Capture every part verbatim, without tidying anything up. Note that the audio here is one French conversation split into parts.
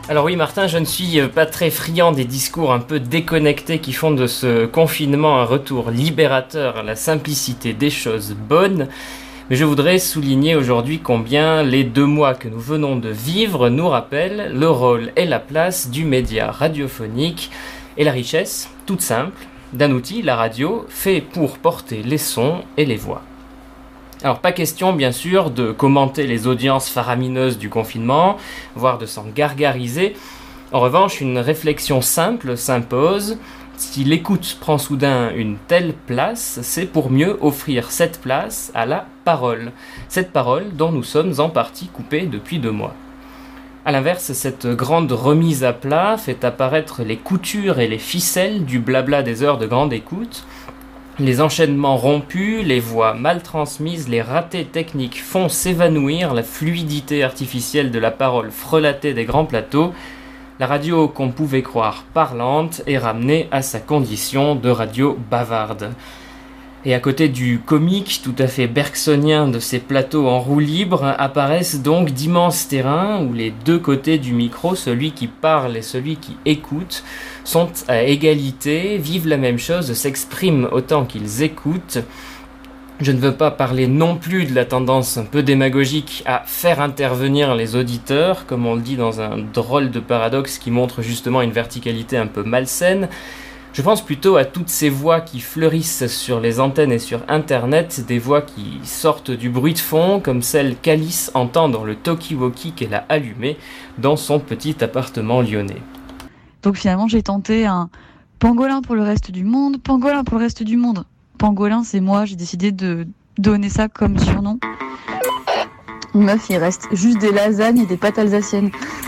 Alors oui Martin, je ne suis pas très friand des discours un peu déconnectés qui font de ce confinement un retour libérateur à la simplicité des choses bonnes, mais je voudrais souligner aujourd'hui combien les deux mois que nous venons de vivre nous rappellent le rôle et la place du média radiophonique et la richesse, toute simple, d'un outil, la radio, fait pour porter les sons et les voix. Alors pas question bien sûr de commenter les audiences faramineuses du confinement, voire de s'en gargariser. En revanche, une réflexion simple s'impose. Si l'écoute prend soudain une telle place, c'est pour mieux offrir cette place à la parole. Cette parole dont nous sommes en partie coupés depuis deux mois. A l'inverse, cette grande remise à plat fait apparaître les coutures et les ficelles du blabla des heures de grande écoute. Les enchaînements rompus, les voix mal transmises, les ratés techniques font s'évanouir la fluidité artificielle de la parole frelatée des grands plateaux. La radio qu'on pouvait croire parlante est ramenée à sa condition de radio bavarde. Et à côté du comique tout à fait bergsonien de ces plateaux en roue libre, apparaissent donc d'immenses terrains où les deux côtés du micro, celui qui parle et celui qui écoute, sont à égalité, vivent la même chose, s'expriment autant qu'ils écoutent. Je ne veux pas parler non plus de la tendance un peu démagogique à faire intervenir les auditeurs, comme on le dit dans un drôle de paradoxe qui montre justement une verticalité un peu malsaine. Je pense plutôt à toutes ces voix qui fleurissent sur les antennes et sur Internet, des voix qui sortent du bruit de fond, comme celle qu'Alice entend dans le talkie-walkie qu'elle a allumé dans son petit appartement lyonnais. Donc finalement, j'ai tenté un pangolin pour le reste du monde, pangolin pour le reste du monde. Pangolin, c'est moi, j'ai décidé de donner ça comme surnom. Meuf, il reste juste des lasagnes et des pâtes alsaciennes.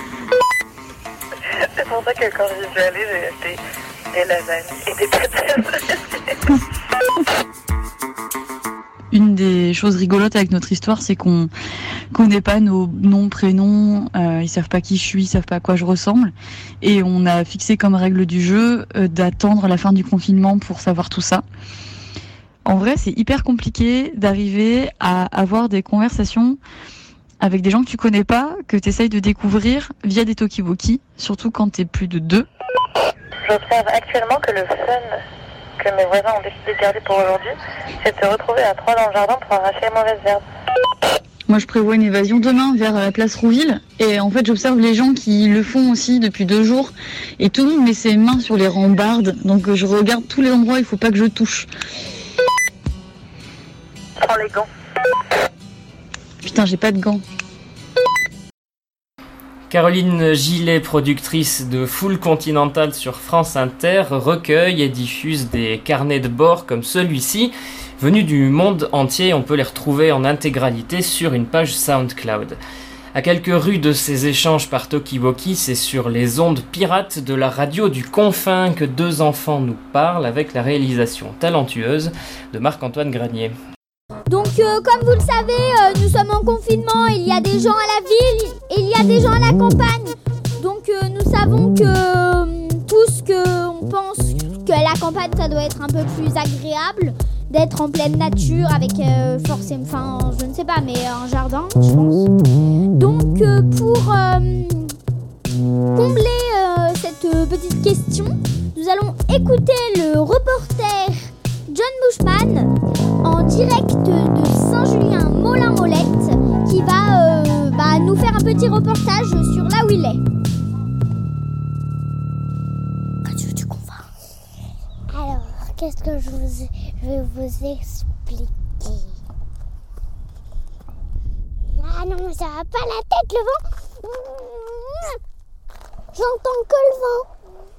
C'est pour ça que quand j'y suis allée, j'ai acheté des lasagnes et des pâtes alsaciennes. Une des choses rigolotes avec notre histoire, c'est qu'on connaît pas nos noms, prénoms, euh, ils savent pas qui je suis, ils savent pas à quoi je ressemble. Et on a fixé comme règle du jeu euh, d'attendre la fin du confinement pour savoir tout ça. En vrai, c'est hyper compliqué d'arriver à avoir des conversations avec des gens que tu connais pas, que tu essayes de découvrir via des talkie-walkie, surtout quand t'es plus de deux. J'observe actuellement que le fun que mes voisins ont décidé de garder pour aujourd'hui, c'est de se retrouver à trois dans le jardin pour arracher les mauvaises herbes. Moi, je prévois une évasion demain vers la place Rouville. Et en fait, j'observe les gens qui le font aussi depuis deux jours. Et tout le monde met ses mains sur les rambardes. Donc, je regarde tous les endroits, il faut pas que je touche. Prends les gants. Putain, j'ai pas de gants. Caroline Gillet, productrice de Full Continental sur France Inter, recueille et diffuse des carnets de bord comme celui-ci. Venus du monde entier, on peut les retrouver en intégralité sur une page SoundCloud. À quelques rues de ces échanges par talkie-walkie, c'est sur les ondes pirates de la radio du confin que deux enfants nous parlent avec la réalisation talentueuse de Marc-Antoine Granier. Donc euh, comme vous le savez, euh, nous sommes en confinement, il y a des gens à la ville, il y a des gens à la campagne. Donc euh, nous savons que euh, tous qu'on pense que la campagne ça doit être un peu plus agréable, d'être en pleine nature avec euh, forcément, enfin je ne sais pas, mais un jardin je pense. Donc euh, pour euh, combler euh, cette euh, petite question, nous allons écouter le reporter John Bushman en direct de Saint-Julien-Molin-Molette qui va, euh, va nous faire un petit reportage sur là où il est. Radio du confin. Alors, qu'est-ce que je, vous, je vais vous expliquer? Ah non, ça va pas la tête, le vent. J'entends que le vent.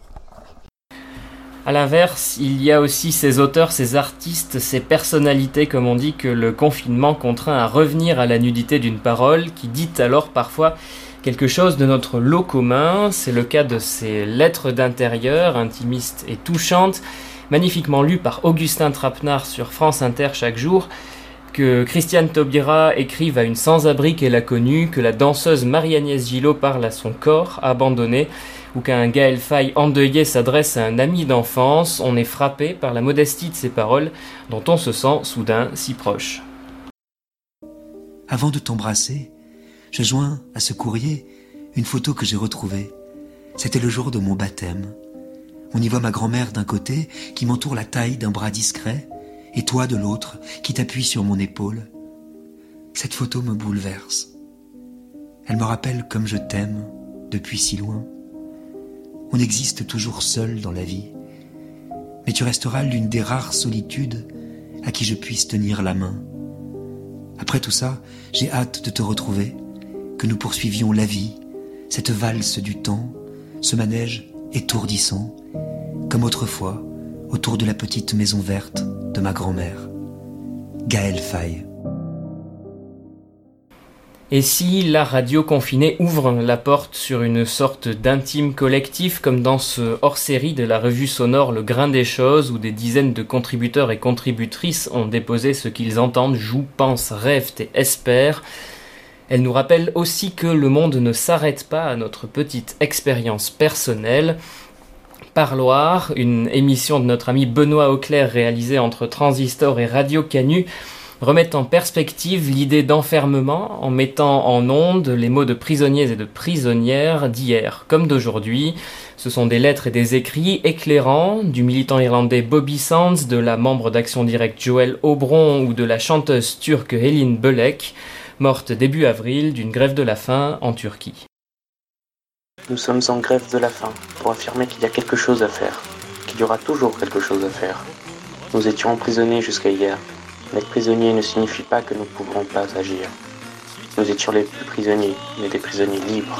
A l'inverse, il y a aussi ces auteurs, ces artistes, ces personnalités, comme on dit, que le confinement contraint à revenir à la nudité d'une parole qui dit alors parfois quelque chose de notre lot commun. C'est le cas de ces lettres d'intérieur, intimistes et touchantes, magnifiquement lues par Augustin Trapenard sur France Inter chaque jour, que Christiane Taubira écrive à une sans-abri qu'elle a connue, que la danseuse Marie-Agnès Gillot parle à son corps abandonné, ou qu'un Gaël Faye endeuillé s'adresse à un ami d'enfance, on est frappé par la modestie de ces paroles dont on se sent soudain si proche. Avant de t'embrasser, je joins à ce courrier une photo que j'ai retrouvée C'était le jour de mon baptême. On y voit ma grand-mère d'un côté qui m'entoure la taille d'un bras discret et toi de l'autre qui t'appuie sur mon épaule. Cette photo me bouleverse. Elle me rappelle comme je t'aime depuis si loin. On existe toujours seul dans la vie, mais tu resteras l'une des rares solitudes à qui je puisse tenir la main. Après tout ça, j'ai hâte de te retrouver, que nous poursuivions la vie, cette valse du temps, ce manège étourdissant, comme autrefois, autour de la petite maison verte de ma grand-mère. Gaël Faye. Et si la radio confinée ouvre la porte sur une sorte d'intime collectif comme dans ce hors-série de la revue sonore Le Grain des Choses où des dizaines de contributeurs et contributrices ont déposé ce qu'ils entendent, jouent, pensent, rêvent et espèrent, elle nous rappelle aussi que le monde ne s'arrête pas à notre petite expérience personnelle. Parloir, une émission de notre ami Benoît Auclair réalisée entre Transistor et Radio Canu, remettent en perspective l'idée d'enfermement en mettant en ondes les mots de prisonniers et de prisonnières d'hier comme d'aujourd'hui. Ce sont des lettres et des écrits éclairants du militant irlandais Bobby Sands, de la membre d'Action Directe Joël Aubron ou de la chanteuse turque Helin Bölek, morte début avril d'une grève de la faim en Turquie. Nous sommes en grève de la faim pour affirmer qu'il y a quelque chose à faire, qu'il y aura toujours quelque chose à faire. Nous étions emprisonnés jusqu'à hier. Mais être prisonnier ne signifie pas que nous ne pourrons pas agir. Nous étions les plus prisonniers, mais des prisonniers libres.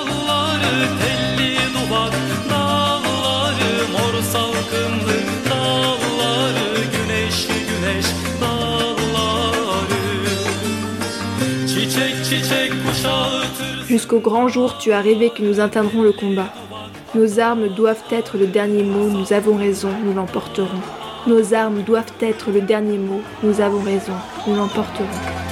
Jusqu'au grand jour, tu as rêvé que nous atteindrons le combat. Nos armes doivent être le dernier mot, nous avons raison, nous l'emporterons. Nos armes doivent être le dernier mot. Nous avons raison. Nous l'emporterons.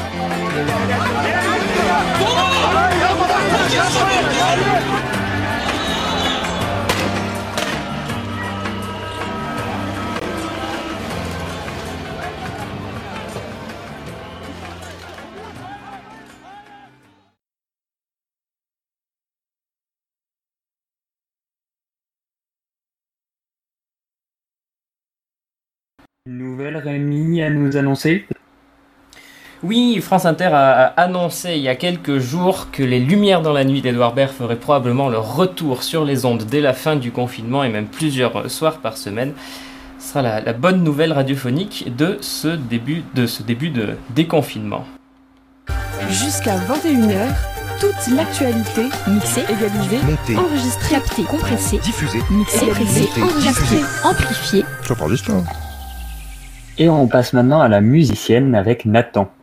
Une nouvelle, Rémi, à nous annoncer ? Oui, France Inter a annoncé il y a quelques jours que les Lumières dans la nuit d'Edouard Baird feraient probablement leur retour sur les ondes dès la fin du confinement et même plusieurs soirs par semaine. Ce sera la, la bonne nouvelle radiophonique de ce début de, ce début de déconfinement. Jusqu'à vingt et une heures, toute l'actualité mixée, égalisée, montée, enregistrée, captée, compressée, diffusée, mixée, égalisée, enregistrée, amplifiée. Ça part juste là. Et on passe maintenant à la musicienne avec Nathan.